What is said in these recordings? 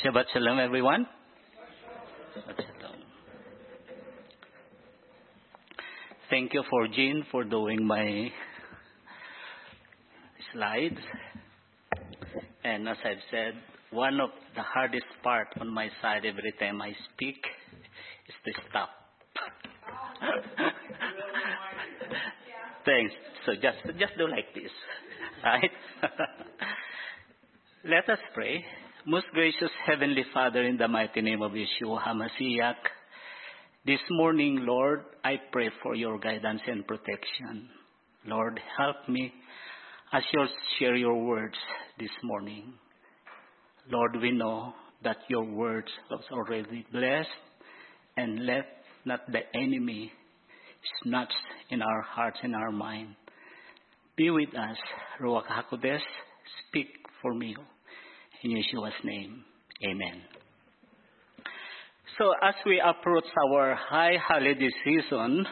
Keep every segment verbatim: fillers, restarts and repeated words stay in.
Shabbat Shalom, everyone. Shabbat Shalom. Thank you for Jean for doing my slides. And as I've said, one of the hardest part on my side every time I speak is to stop. Thanks. So just just do like this, right? Let us pray. Most gracious Heavenly Father, in the mighty name of Yeshua HaMashiach, this morning, Lord, I pray for your guidance and protection. Lord, help me as you share your words this morning. Lord, we know that your words was already blessed, and let not the enemy snatch in our hearts and our mind. Be with us, Ruach HaKodesh, speak for me. In Yeshua's name, amen. So as we approach our high holiday season,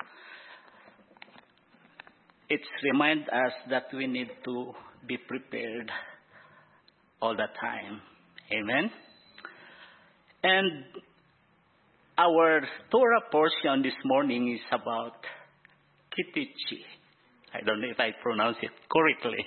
it reminds us that we need to be prepared all the time. Amen. And our Torah portion this morning is about Kitichi. I don't know if I pronounce it correctly.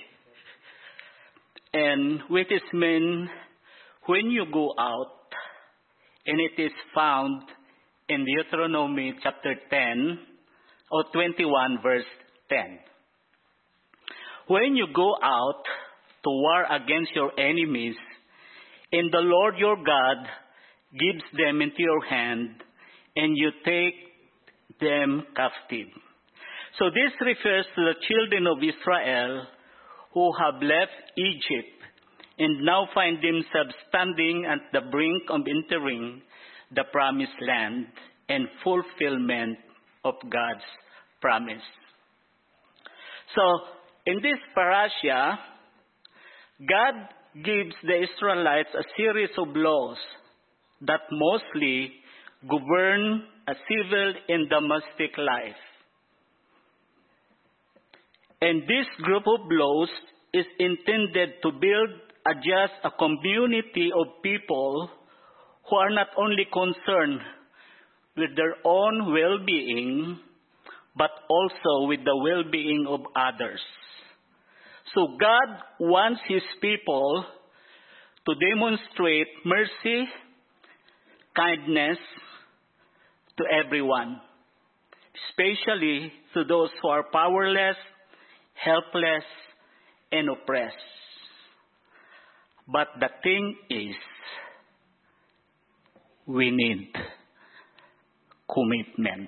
And which is mean when you go out, and it is found in Deuteronomy chapter ten or twenty-one verse ten. When you go out to war against your enemies, and the Lord your God gives them into your hand, and you take them captive. So this refers to the children of Israel who have left Egypt and now find themselves standing at the brink of entering the promised land and fulfillment of God's promise. So, in this parasha, God gives the Israelites a series of laws that mostly govern a civil and domestic life. And this group of laws is intended to build a just a community of people who are not only concerned with their own well-being, but also with the well-being of others. So God wants His people to demonstrate mercy, kindness to everyone, especially to those who are powerless, helpless, and oppressed. But the thing is, we need commitment.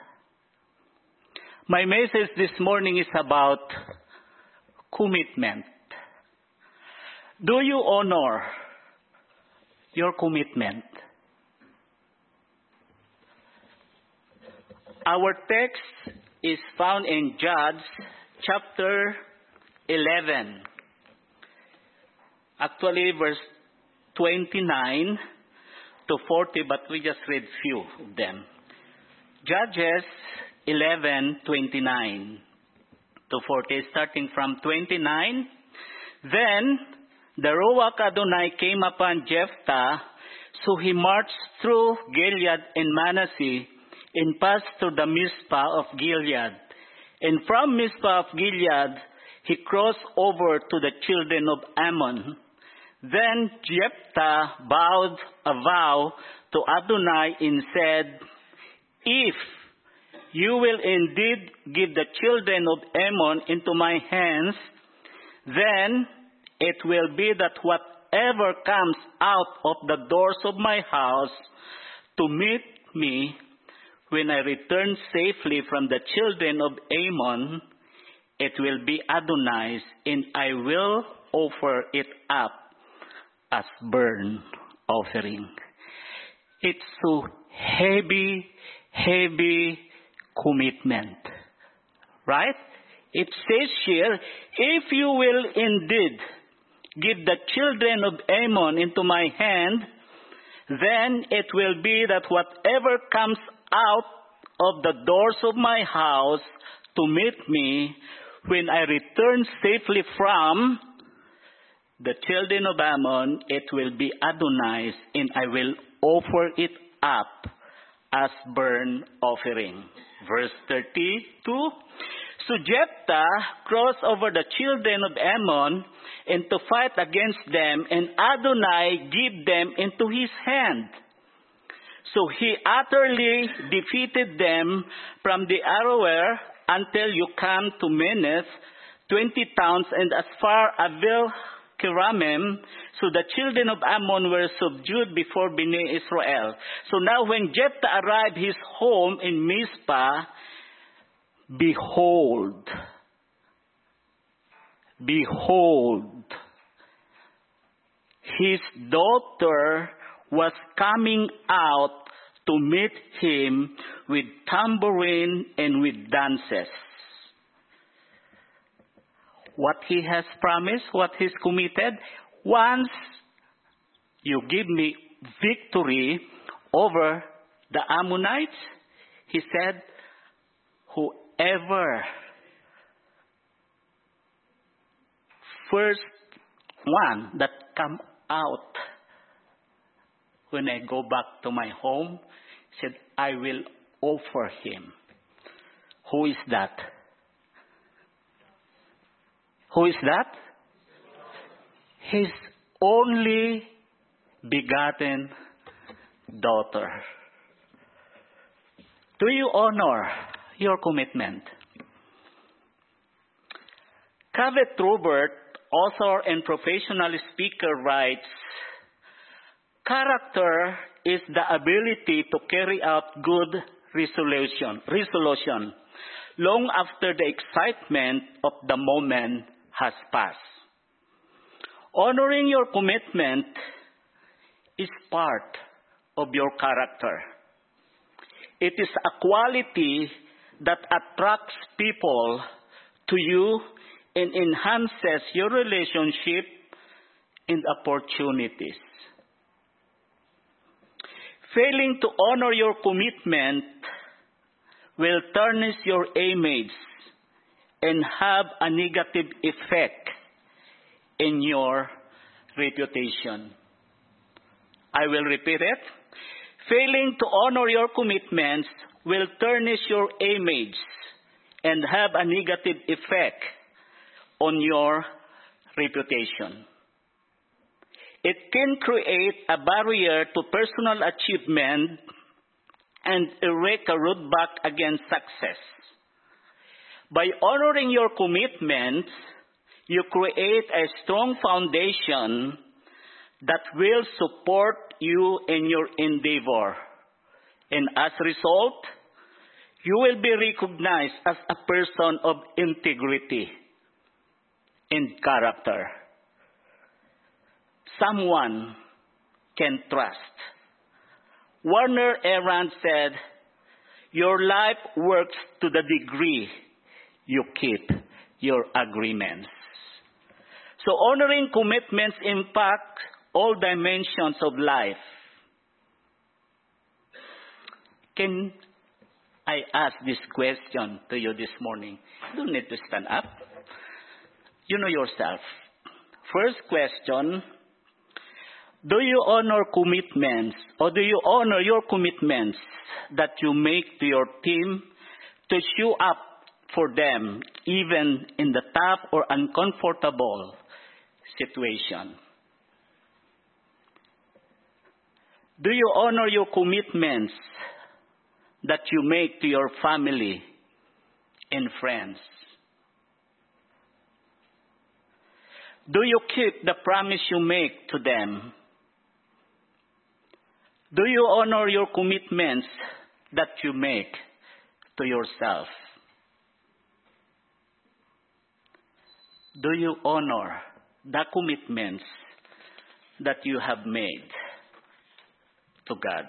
My message this morning is about commitment. Do you honor your commitment? Our text is found in Judges chapter eleven. Actually, verse twenty-nine to forty, but we just read few of them. Judges eleven, twenty-nine to forty, starting from twenty-nine. Then the Ruach Adonai came upon Jephthah, so he marched through Gilead and Manasseh, and passed through the Mizpah of Gilead. And from Mizpah of Gilead, he crossed over to the children of Ammon. Then Jephthah vowed a vow to Adonai and said, "If you will indeed give the children of Ammon into my hands, then it will be that whatever comes out of the doors of my house to meet me when I return safely from the children of Ammon, it will be Adonai's, and I will offer it up as burnt offering." It's so heavy, heavy commitment. Right? It says here, if you will indeed give the children of Ammon into my hand, then it will be that whatever comes out of the doors of my house to meet me when I return safely from the children of Ammon, it will be Adonai's, and I will offer it up as burnt offering. Verse thirty-two. So Jephthah crossed over the children of Ammon and to fight against them, and Adonai gave them into his hand. So he utterly defeated them from the Aroer until you come to Meneth, twenty towns, and as far as Abel-Keramim. So the children of Ammon were subdued before Bnei Israel. So now when Jephthah arrived his home in Mizpah, behold, behold, his daughter was coming out to meet him with tambourine and with dances. What he has promised, what he's committed, once you give me victory over the Ammonites, he said, whoever first one that come out when I go back to my home, said, I will offer him. Who is that? Who is that? His only begotten daughter. Do you honor your commitment? Cavett Robert, author and professional speaker, writes, character is the ability to carry out good resolution, resolution long after the excitement of the moment has passed. Honoring your commitment is part of your character. It is a quality that attracts people to you and enhances your relationship and opportunities. Failing to honor your commitment will tarnish your image and have a negative effect in your reputation. I will repeat it. Failing to honor your commitments will tarnish your image and have a negative effect on your reputation. It can create a barrier to personal achievement and erect a roadblock against success. By honoring your commitments, you create a strong foundation that will support you in your endeavor. And as a result, you will be recognized as a person of integrity and character. Someone can trust. Warner Aron said, your life works to the degree you keep your agreements. So honoring commitments impact all dimensions of life. Can I ask this question to you this morning? You don't need to stand up. You know yourself. First question, do you honor commitments, or do you honor your commitments that you make to your team to show up for them even in the tough or uncomfortable situation? Do you honor your commitments that you make to your family and friends? Do you keep the promise you make to them? Do you honor your commitments that you make to yourself? Do you honor the commitments that you have made to God?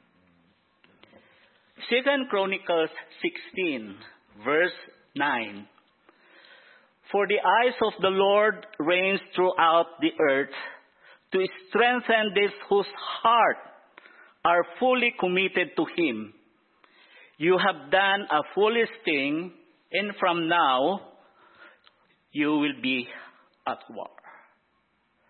Second Chronicles sixteen, verse nine. For the eyes of the Lord reigns throughout the earth to strengthen those whose heart are fully committed to Him. You have done a foolish thing, and from now you will be at war.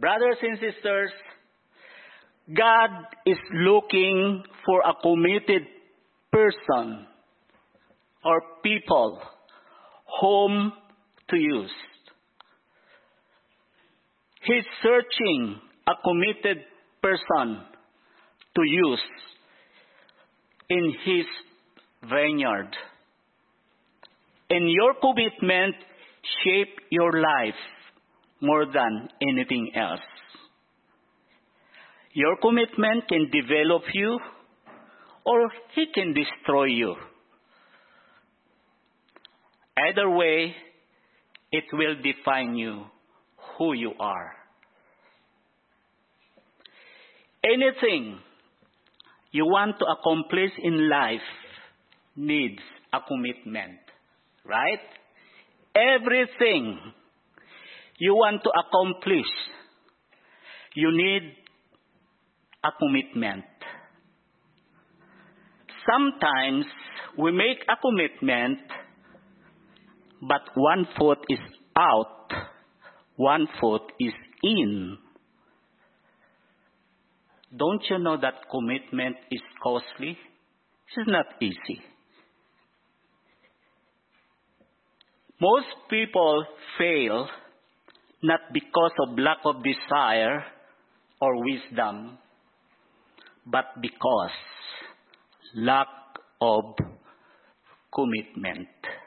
Brothers and sisters, God is looking for a committed person or people whom to use. He's searching a committed person to use in His vineyard. And your commitment shape your life more than anything else. Your commitment can develop you or He can destroy you. Either way, it will define you, who you are. Anything you want to accomplish in life needs a commitment, right? Everything you want to accomplish, you need a commitment. Sometimes we make a commitment, but one foot is out, one foot is in. Don't you know that commitment is costly? It's not easy. Most people fail not because of lack of desire or wisdom, but because lack of commitment.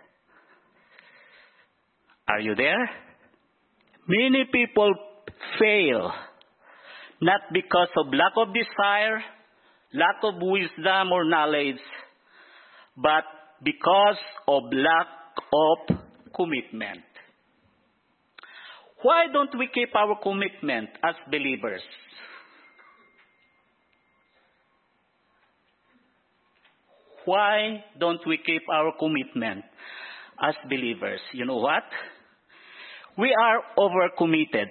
Are you there? Many people fail not because of lack of desire, lack of wisdom or knowledge, but because of lack of commitment. Why don't we keep our commitment as believers? Why don't we keep our commitment as believers? You know what? We are overcommitted.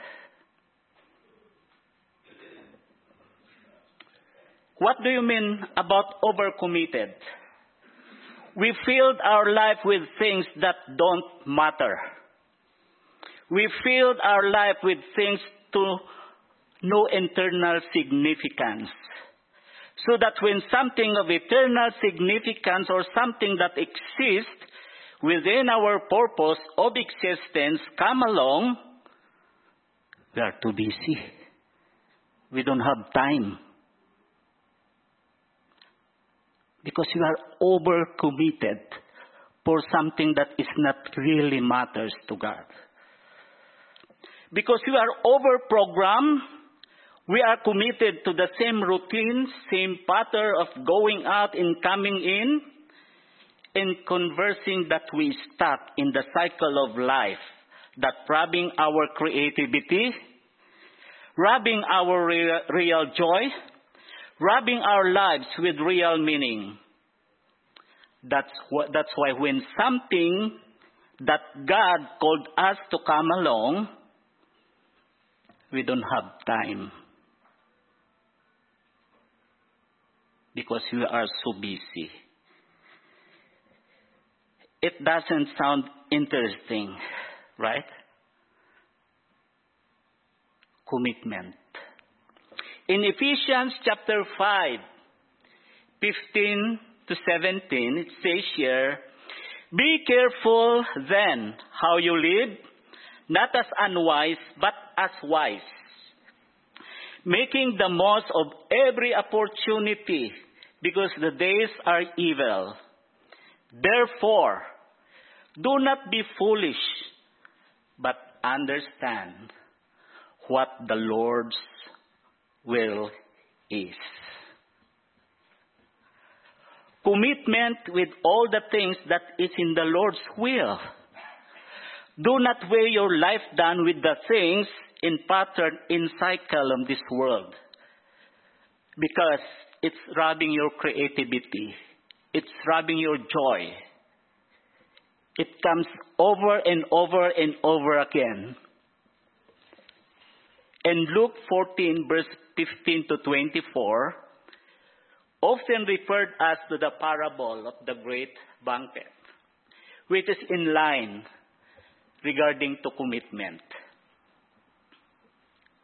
What do you mean about overcommitted? We filled our life with things that don't matter. We filled our life with things to no internal significance. So that when something of eternal significance or something that exists within our purpose of existence come along, we are too busy. We don't have time. Because we are overcommitted for something that is not really matters to God. Because we are overprogrammed, we are committed to the same routine, same pattern of going out and coming in, and conversing that we stuck in the cycle of life that robbing our creativity, robbing our real, real joy, robbing our lives with real meaning. That's what, that's why when something that God called us to come along, we don't have time. Because we are so busy. It doesn't sound interesting, right? Commitment. In Ephesians chapter five, fifteen to seventeen, it says here, be careful then how you live, not as unwise, but as wise, making the most of every opportunity, because the days are evil. Therefore, do not be foolish, but understand what the Lord's will is. Commitment with all the things that is in the Lord's will. Do not weigh your life down with the things in pattern, in cycle of this world. Because it's robbing your creativity. It's robbing your joy. It comes over and over and over again. And Luke fourteen, verse fifteen to twenty-four, often referred us to the parable of the great banquet, which is in line regarding to commitment.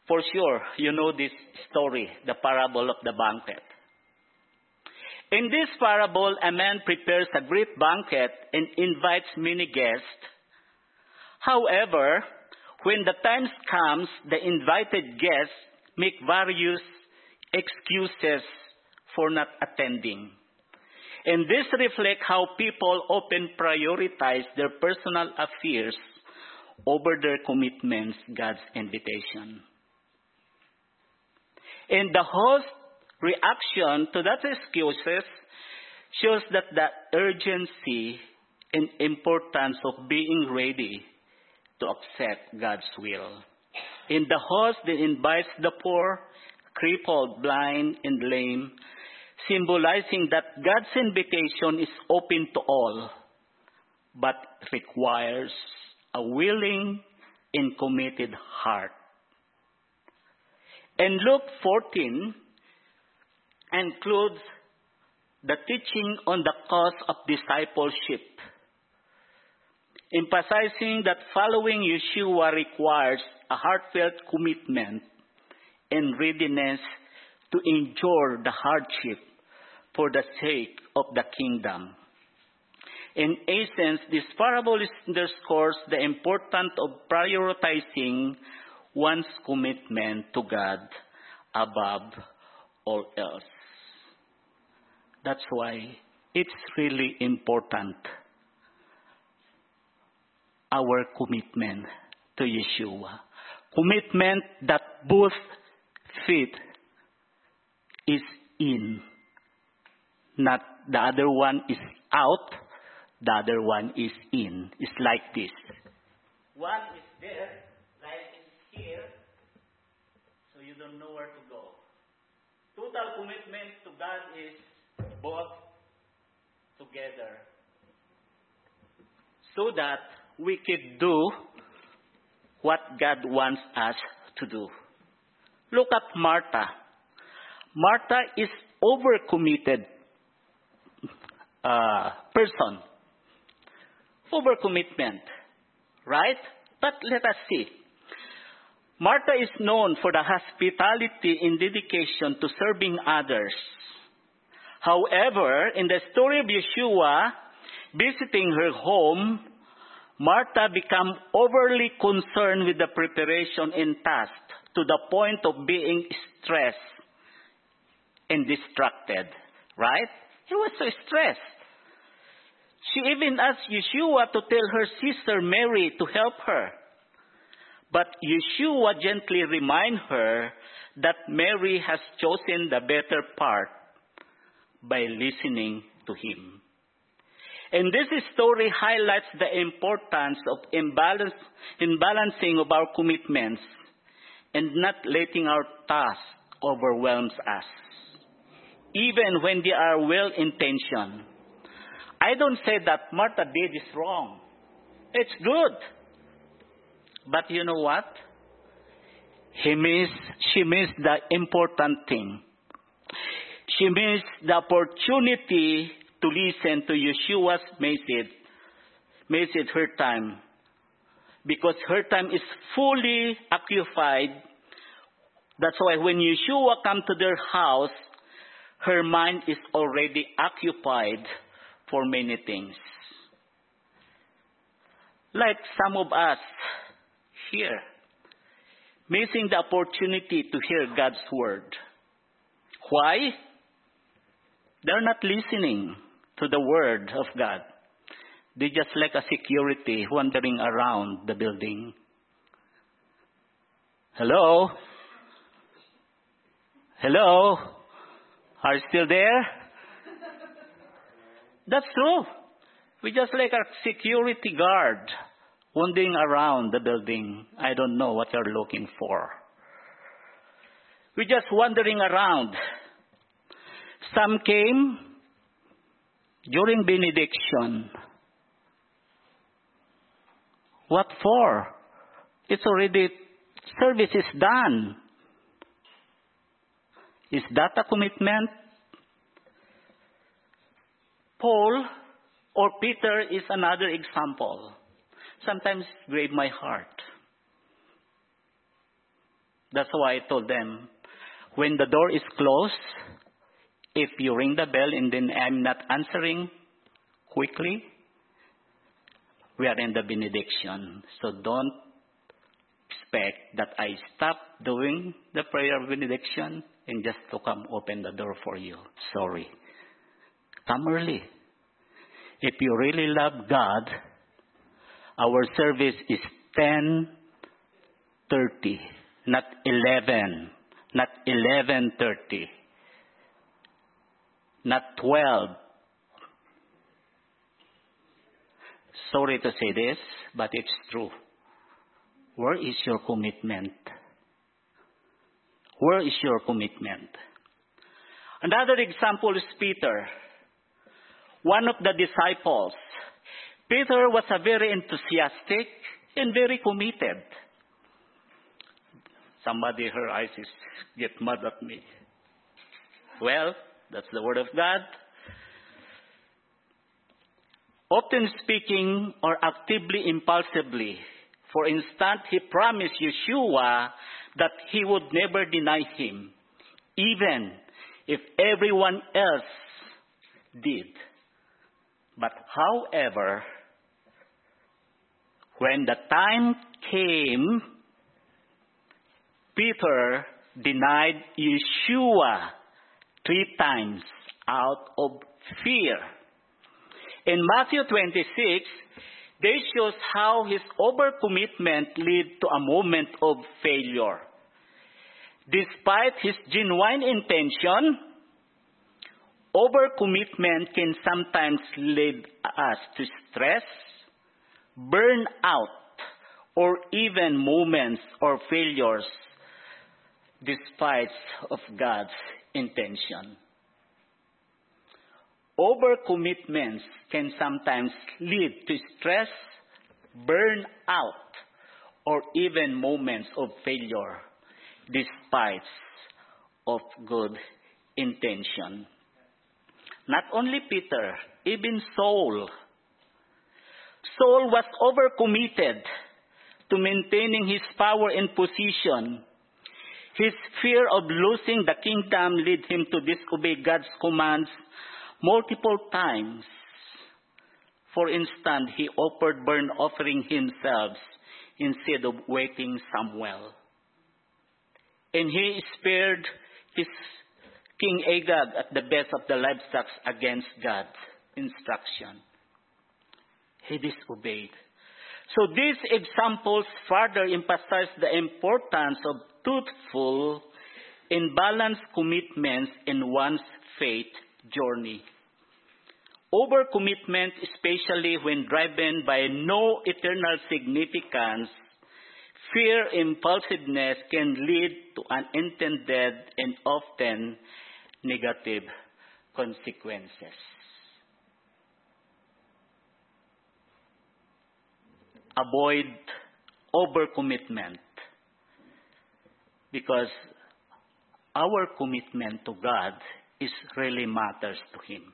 For sure, you know this story, the parable of the banquet. In this parable, a man prepares a great banquet and invites many guests. However, when the time comes, the invited guests make various excuses for not attending. And this reflects how people often prioritize their personal affairs over their commitments, God's invitation. And the host's reaction to that excuses shows that the urgency and importance of being ready to accept God's will. And the host then invites the poor, crippled, blind, and lame, symbolizing that God's invitation is open to all, but requires a willing and committed heart. And Luke fourteen includes the teaching on the cause of discipleship, emphasizing that following Yeshua requires a heartfelt commitment and readiness to endure the hardship for the sake of the kingdom. In essence, this parable underscores the importance of prioritizing one's commitment to God above all else. That's why it's really important, our commitment to Yeshua. Commitment that both faith is in, not the other one is out, the other one is in. It's like this. One is there, like it's here, so you don't know where to go. Total commitment to God is both together, so that we can do what God wants us to do. Look at Martha. Martha is overcommitted uh, person. Overcommitment, right? But let us see. Martha is known for the hospitality and dedication to serving others. However, in the story of Yeshua visiting her home, Martha became overly concerned with the preparation and task to the point of being stressed and distracted, right? He was so stressed. She even asked Yeshua to tell her sister Mary to help her. But Yeshua gently reminded her that Mary has chosen the better part by listening to him. And this story highlights the importance of imbalance, imbalancing of our commitments and not letting our tasks overwhelm us, even when they are well-intentioned. I don't say that Martha did is wrong. It's good. But you know what? He missed, she missed the important thing. She missed the opportunity to listen to Yeshua's message, message her time. Because her time is fully occupied. That's why when Yeshua comes to their house, her mind is already occupied for many things. Like some of us here, missing the opportunity to hear God's word. Why? They're not listening to the word of God. They just like a security wandering around the building. Hello? Hello? Are you still there? That's true. We just like a security guard wandering around the building. I don't know what you're looking for. We're just wandering around. Some came during benediction. What for? It's already, service is done. Is that a commitment? Paul or Peter is another example. Sometimes grave my heart. That's why I told them, when the door is closed, if you ring the bell and then I'm not answering quickly, we are in the benediction. So don't expect that I stop doing the prayer of benediction and just to come open the door for you. Sorry. Come early. If you really love God, our service is ten thirty, not eleven, not eleven thirty, not twelve. Sorry to say this, but it's true. Where is your commitment? Where is your commitment? Another example is Peter, one of the disciples. Peter was a very enthusiastic and very committed. Somebody, her eyes is, get mad at me. Well, that's the word of God. Often speaking or actively impulsively. For instance, he promised Yeshua that he would never deny him, even if everyone else did. But however, when the time came, Peter denied Yeshua three times out of fear. In Matthew twenty-six, this shows how his overcommitment led to a moment of failure. Despite his genuine intention, overcommitment can sometimes lead us to stress, burnout, or even moments or failures despite of God's intention. Overcommitments can sometimes lead to stress, burnout, or even moments of failure despite of good intention. Not only Peter, even Saul. Saul was overcommitted to maintaining his power and position. His fear of losing the kingdom led him to disobey God's commands multiple times. For instance, he offered burnt offering himself instead of waiting Samuel. And he spared his King Agag at the best of the livestock against God's instruction. He disobeyed. So these examples further emphasize the importance of truthful and balanced commitments in one's faith journey. Overcommitment, especially when driven by no eternal significance, fear, impulsiveness can lead to unintended and often negative consequences. Avoid overcommitment because our commitment to God is really matters to Him.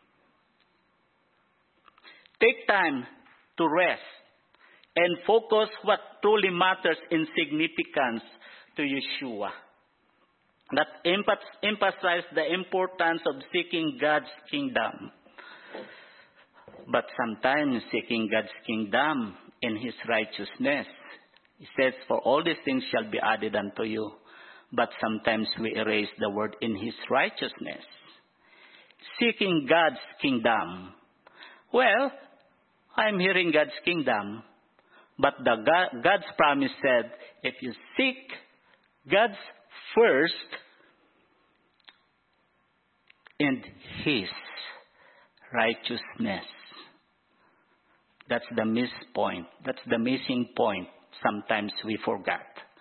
Take time to rest and focus what truly matters in significance to Yeshua. That emphasize the importance of seeking God's kingdom. But sometimes seeking God's kingdom in His righteousness. He says, for all these things shall be added unto you. But sometimes we erase the word in His righteousness. Seeking God's kingdom. Well, I'm hearing God's kingdom. But the God, God's promise said, if you seek God's first and His righteousness. That's the miss point. That's the missing point. Sometimes we forgot.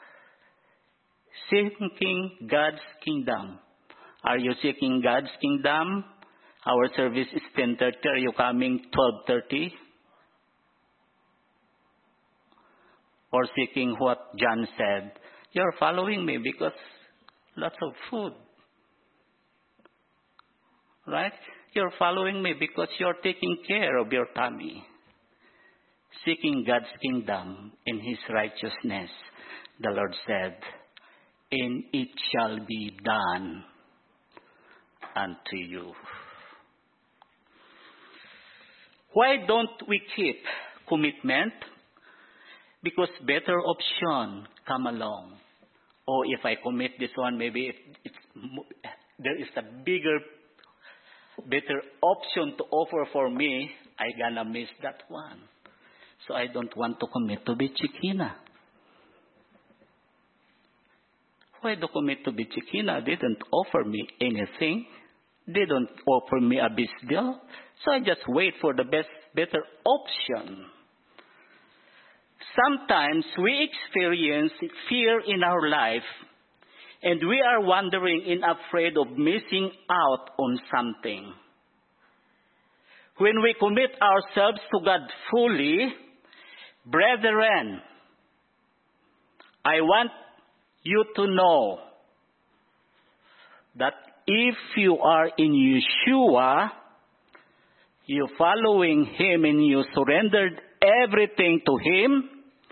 Seeking God's kingdom. Are you seeking God's kingdom? Our service is ten thirty. Are you coming twelve thirty? Or seeking what John said, you're following me because lots of food. Right? You're following me because you're taking care of your tummy. Seeking God's kingdom in His righteousness, the Lord said, and it shall be done unto you. Why don't we keep commitment? Because better option come along. Or if I commit this one, maybe it, it's, there is a bigger, better option to offer for me. I gonna miss that one. So I don't want to commit to Bitchikina. Why do commit to Bitchikina? They didn't offer me anything. They don't offer me a best deal. So I just wait for the best, better option. Sometimes we experience fear in our life, and we are wondering and afraid of missing out on something. When we commit ourselves to God fully, brethren, I want you to know that if you are in Yeshua, you following Him and you surrendered everything to Him,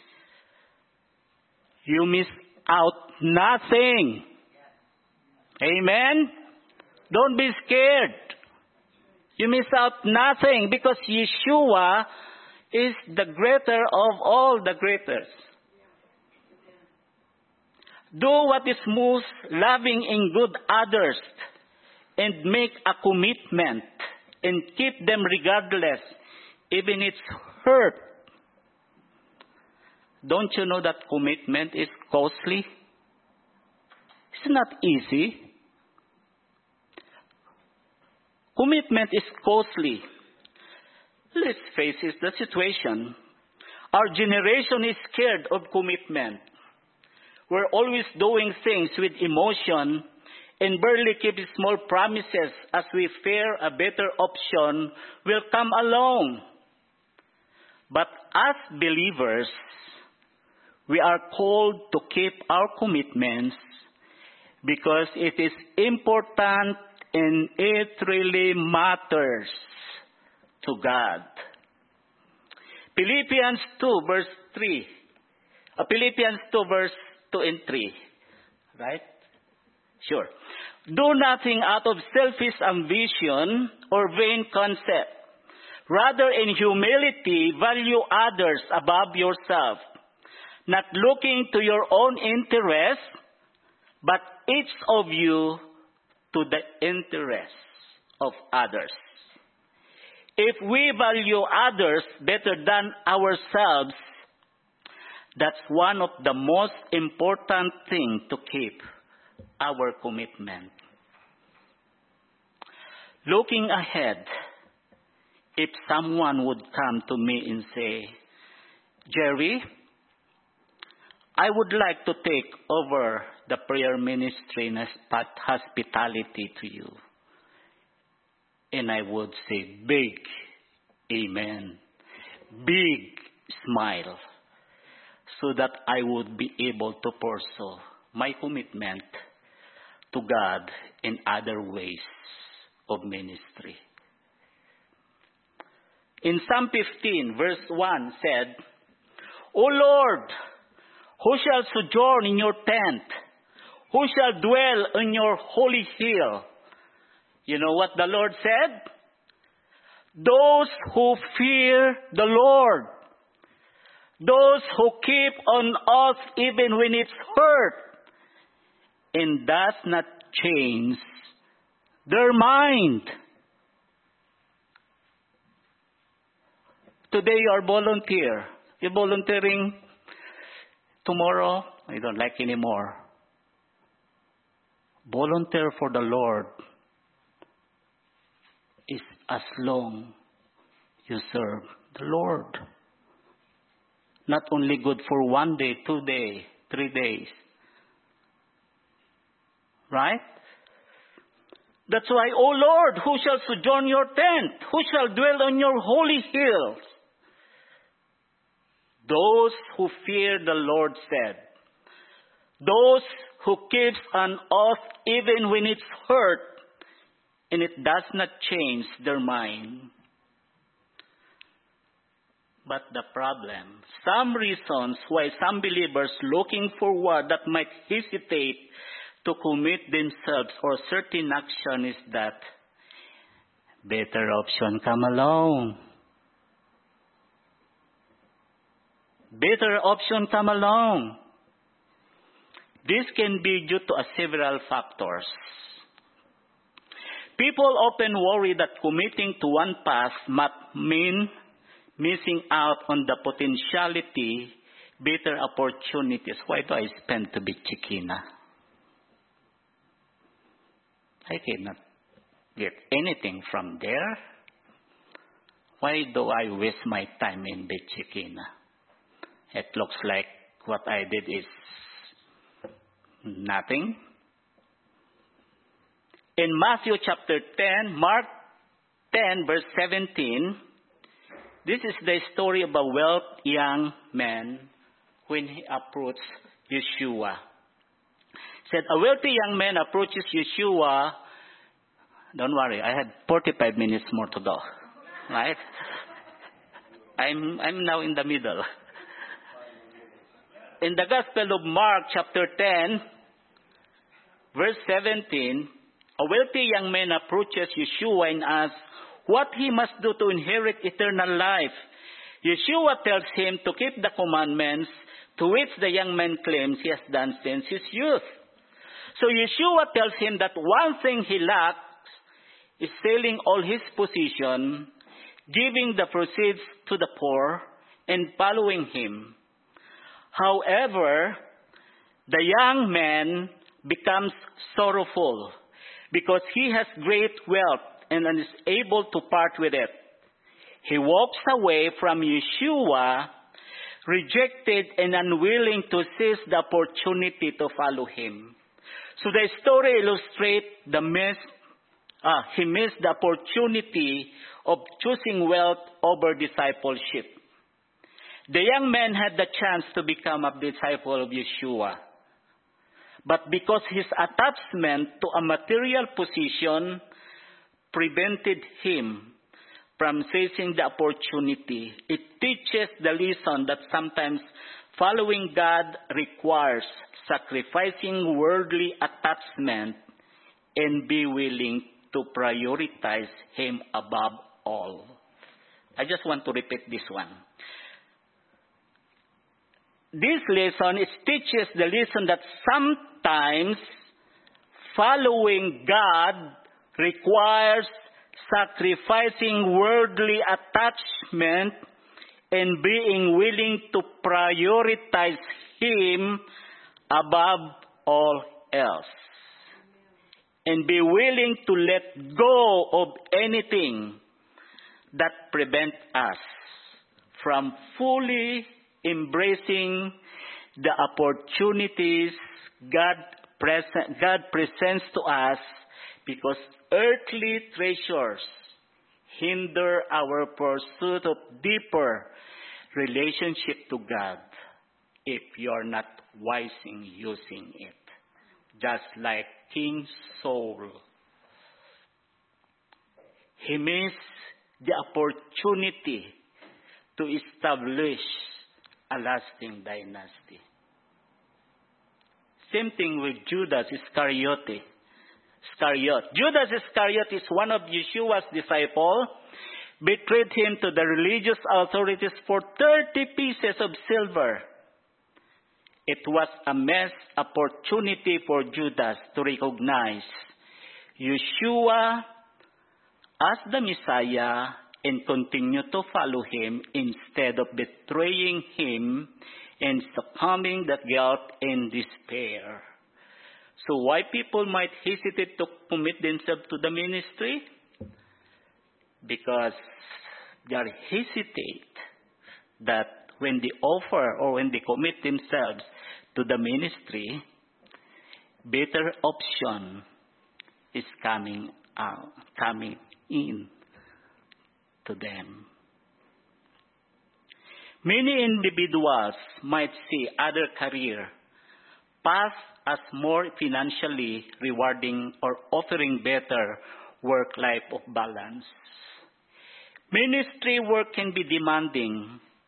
you miss out nothing. Amen? Don't be scared. You miss out nothing because Yeshua is the greater of all the greatest. Do what is most loving and good others and make a commitment and keep them regardless, even it's hurt. Don't you know that commitment is costly? It's not easy. Commitment is costly. Let's face it, the situation. Our generation is scared of commitment. We're always doing things with emotion and barely keep small promises as we fear a better option will come along. But as believers, we are called to keep our commitments because it is important and it really matters to God. Philippians two verse three. Uh, Philippians two verse two and three. Right? Sure. Do nothing out of selfish ambition or vain concept. Rather, in humility, value others above yourself, not looking to your own interest, but each of you to the interests of others. If we value others better than ourselves, that's one of the most important things to keep our commitment. Looking ahead, if someone would come to me and say, Jerry, I would like to take over the prayer ministry and hospitality to you. And I would say, big amen, big smile, so that I would be able to pursue my commitment to God in other ways of ministry. In Psalm fifteen, verse one said, O Lord, who shall sojourn in your tent? Who shall dwell in your holy hill? You know what the Lord said? Those who fear the Lord. Those who keep on oath even when it's hurt. And does not change their mind. Today you are volunteer. You're volunteering tomorrow. I don't like anymore. Volunteer for the Lord is as long you serve the Lord. Not only good for one day, two days, three days. Right? That's why, O Lord, who shall sojourn your tent? Who shall dwell on your holy hills? Those who fear the Lord said. Those who keeps an oath even when it's hurt and it does not change their mind. But the problem, some reasons why some believers looking forward that might hesitate to commit themselves or certain action is that better option come along. Better option come along. This can be due to a several factors. People often worry that committing to one path might mean missing out on the potentiality, better opportunities. Why do I spend to be Chikina? I cannot get anything from there. Why do I waste my time in Chikina? It looks like what I did is nothing. In Matthew chapter ten, Mark ten verse seventeen, this is the story of a wealthy young man when he approached Yeshua. It said, a wealthy young man approaches Yeshua. Don't worry, I have forty-five minutes more to go. Right? I'm, I'm now in the middle. In the Gospel of Mark chapter ten, verse seventeen, a wealthy young man approaches Yeshua and asks what he must do to inherit eternal life. Yeshua tells him to keep the commandments, to which the young man claims he has done since his youth. So Yeshua tells him that one thing he lacks is selling all his possession, giving the proceeds to the poor, and following him. However, the young man becomes sorrowful because he has great wealth and is able to part with it. He walks away from Yeshua, rejected and unwilling to seize the opportunity to follow him. So the story illustrates the miss, uh, he missed the opportunity of choosing wealth over discipleship. The young man had the chance to become a disciple of Yeshua. But because his attachment to a material position prevented him from seizing the opportunity, it teaches the lesson that sometimes following God requires sacrificing worldly attachment and be willing to prioritize Him above all. I just want to repeat this one. This lesson it teaches the lesson that sometimes following God requires sacrificing worldly attachment and being willing to prioritize Him above all else. And be willing to let go of anything that prevents us from fully embracing the opportunities God, present, God presents to us, because earthly treasures hinder our pursuit of deeper relationship to God if you're not wisely using it. Just like King Saul, he missed the opportunity to establish a lasting dynasty. Same thing with Judas Iscariot. Iscariot. Judas Iscariot is one of Yeshua's disciples, betrayed him to the religious authorities for thirty pieces of silver. It was a missed opportunity for Judas to recognize Yeshua as the Messiah and continue to follow him instead of betraying him and succumbing to guilt and despair. So why people might hesitate to commit themselves to the ministry? Because they are hesitate that when they offer or when they commit themselves to the ministry, better option is coming out, coming in to them. Many individuals might see other career paths as more financially rewarding or offering better work-life balance. Ministry work can be demanding,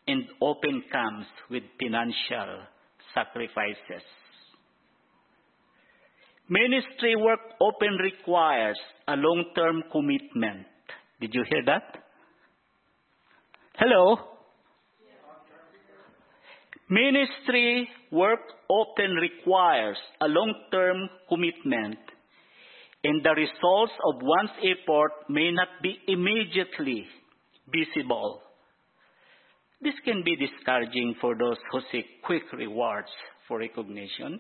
and often comes with financial sacrifices. Ministry work often requires a long-term commitment. Did you hear that? Hello? Ministry work often requires a long-term commitment, and the results of one's effort may not be immediately visible. This can be discouraging for those who seek quick rewards for recognition.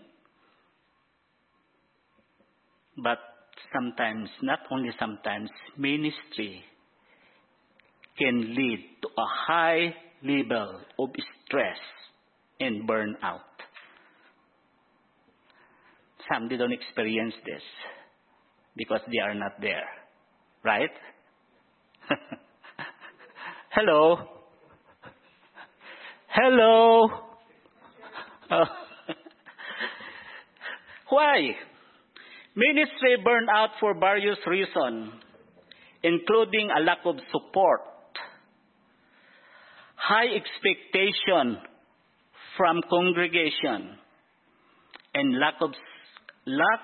But sometimes, not only sometimes, ministry can lead to a high level of stress and burnout. Some they don't experience this because they are not there, right? Hello? Hello? Oh. Why? Ministry burn out for various reasons, including a lack of support, high expectation from congregation, and lack of lack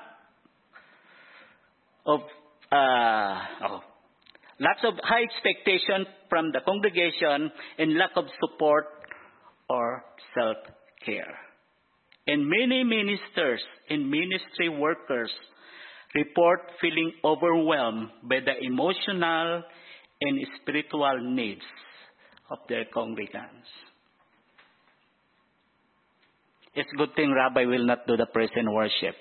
of uh, oh, lots of high expectation from the congregation and lack of support or self-care. And many ministers and ministry workers report feeling overwhelmed by the emotional and spiritual needs of their congregants. It's a good thing Rabbi will not do the praise and worship.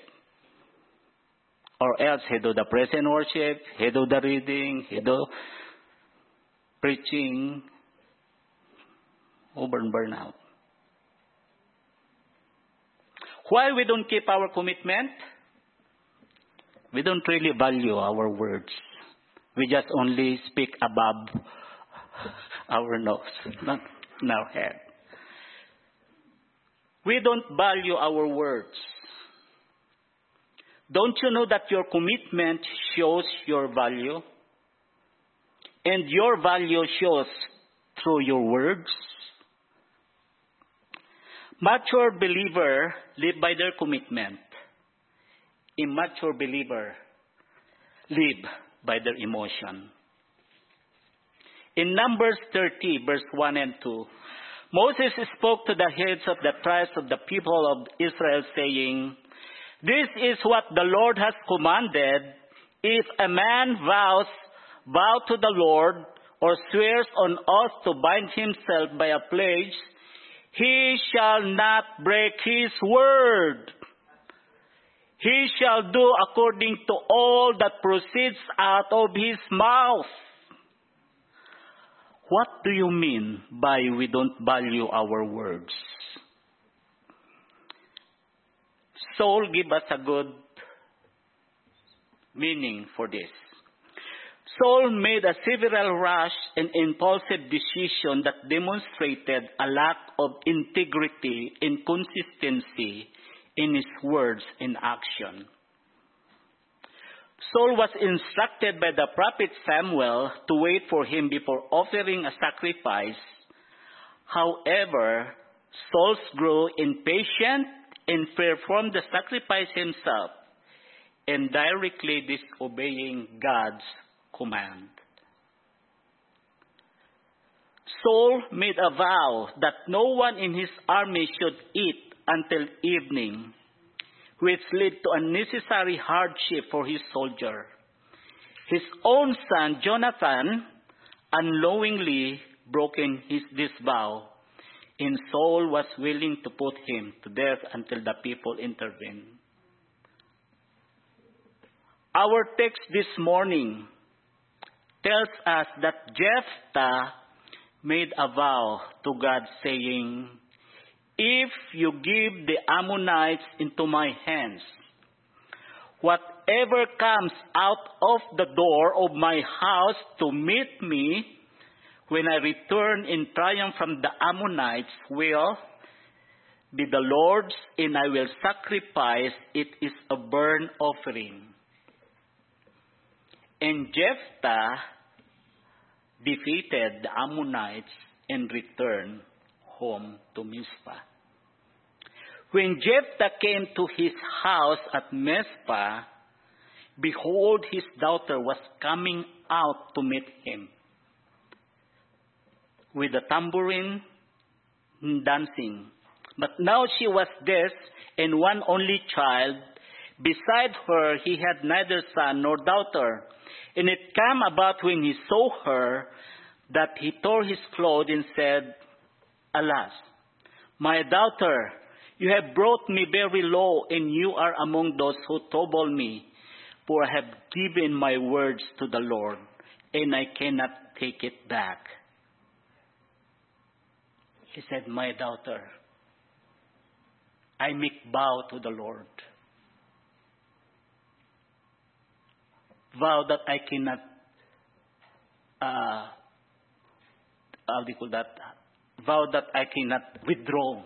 Or else he do the praise and worship, he do the reading, he do preaching. Over and burn out. Why we don't keep our commitment? We don't really value our words. We just only speak above our nose, not in our head. We don't value our words. Don't you know that your commitment shows your value? And your value shows through your words? Mature believer live by their commitment. Immature believer live by their emotion. In Numbers thirty, verse one and two, Moses spoke to the heads of the tribes of the people of Israel, saying, "This is what the Lord has commanded. If a man vows, vow to the Lord, or swears on oath to bind himself by a pledge, he shall not break his word. He shall do according to all that proceeds out of his mouth." What do you mean by we don't value our words? Saul give us a good meaning for this. Saul made a several rash and impulsive decision that demonstrated a lack of integrity and consistency in his words and action. Saul was instructed by the prophet Samuel to wait for him before offering a sacrifice. However, Saul grew impatient and performed the sacrifice himself, and directly disobeying God's command. Saul made a vow that no one in his army should eat until evening, which led to unnecessary hardship for his soldier. His own son Jonathan unknowingly broken his this vow, and Saul was willing to put him to death until the people intervened. Our text this morning tells us that Jephthah made a vow to God, saying, "If you give the Ammonites into my hands, whatever comes out of the door of my house to meet me when I return in triumph from the Ammonites will be the Lord's, and I will sacrifice it as a burnt offering." And Jephthah defeated the Ammonites and returned home to Mizpah. When Jephthah came to his house at Mizpah, behold, his daughter was coming out to meet him with a tambourine dancing. But now she was dead and one only child. Beside her he had neither son nor daughter. And it came about when he saw her that he tore his clothes and said, Alas, my daughter, you have brought me very low, and you are among those who trouble me. For I have given my words to the Lord, and I cannot take it back. He said, My daughter, I make vow to the Lord. Vow that I cannot, uh, how do you call that? Vow that I cannot withdraw.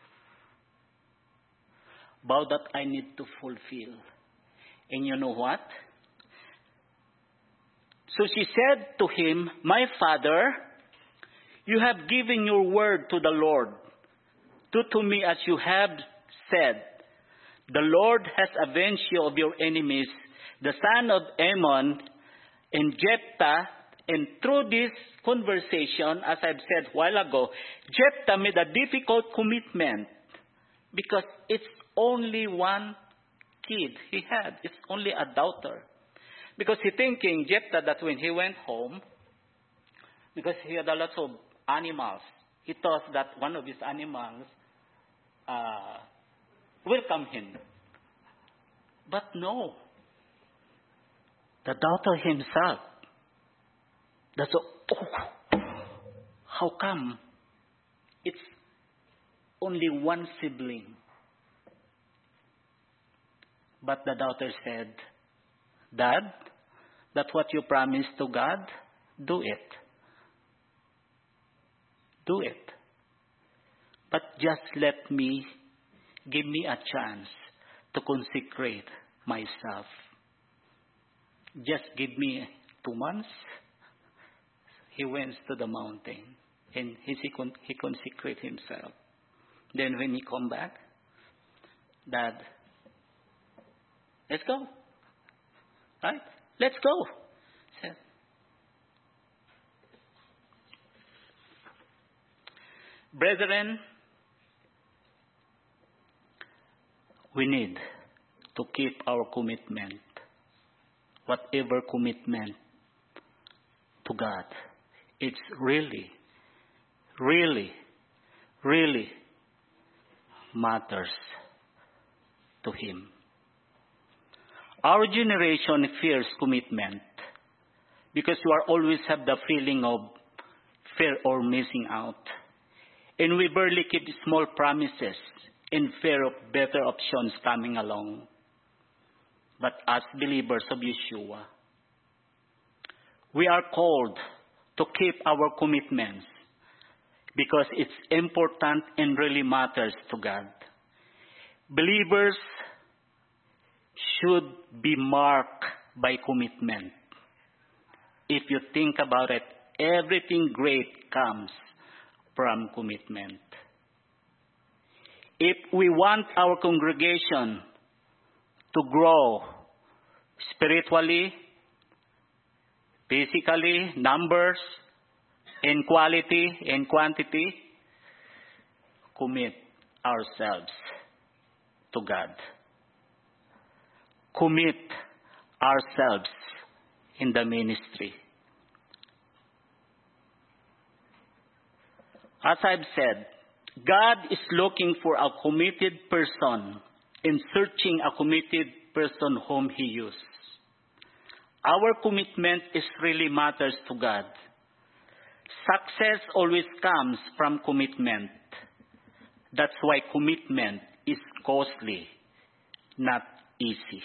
Vow that I need to fulfill. And you know what? So she said to him, My father, you have given your word to the Lord. Do to me as you have said. The Lord has avenged you of your enemies, the son of Ammon and Jephthah. And through this conversation, as I've said a while ago, Jephthah made a difficult commitment because it's only one kid he had. It's only a daughter. Because he thinking, Jephthah, that when he went home, because he had a lot of animals, he thought that one of his animals uh, welcome him. But no. The daughter himself. That's a, oh, how come? It's only one sibling. But the daughter said, Dad, that's what you promised to God? Do it. Do it. But just let me, give me a chance to consecrate myself. Just give me two months. He went to the mountain and he, he consecrated himself. Then when he come back, Dad, let's go. Right? Let's go. Said. Brethren, we need to keep our commitment, whatever commitment to God. It's really, really, really matters to Him. Our generation fears commitment because you are always have the feeling of fear or missing out. And we barely keep small promises in fear of better options coming along. But as believers of Yeshua, we are called to keep our commitments because it's important and really matters to God. Believers should be marked by commitment. If you think about it, everything great comes from commitment. If we want our congregation to grow spiritually, physically, numbers, in quality, in quantity, commit ourselves to God. Commit ourselves in the ministry. As I've said, God is looking for a committed person and searching a committed person whom He uses. Our commitment is really matters to God. Success always comes from commitment. That's why commitment is costly, not easy.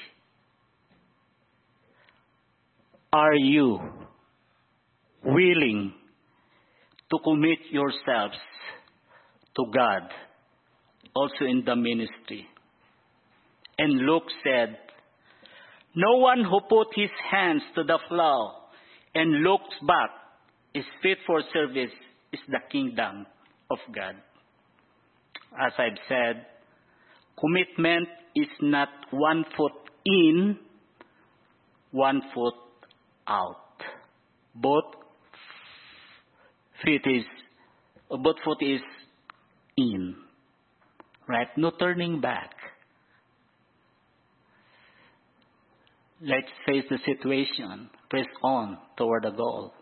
Are you willing to commit yourselves to God, also in the ministry? And Luke said, no one who put his hands to the plow and looks back is fit for service is the kingdom of God. as I've said, commitment is not one foot in, one foot out. Both feet is, both foot is in, right? No turning back. Let's face the situation. Press on toward the goal.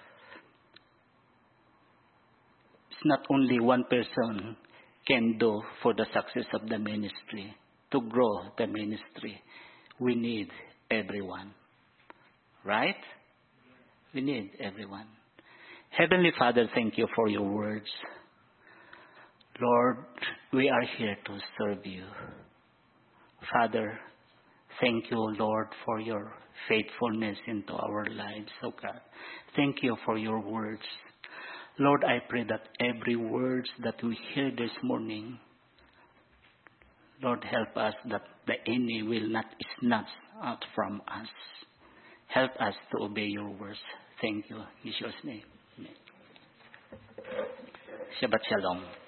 It's not only one person can do for the success of the ministry, to grow the ministry. We need everyone. Right? We need everyone. Heavenly Father, thank you for your words. Lord, we are here to serve you. Father, thank you, Lord, for your faithfulness into our lives, oh God. Thank you for your words. Lord, I pray that every word that we hear this morning, Lord, help us that the enemy will not snatch out from us. Help us to obey your words. Thank you. In Jesus' name. Amen. Shabbat Shalom.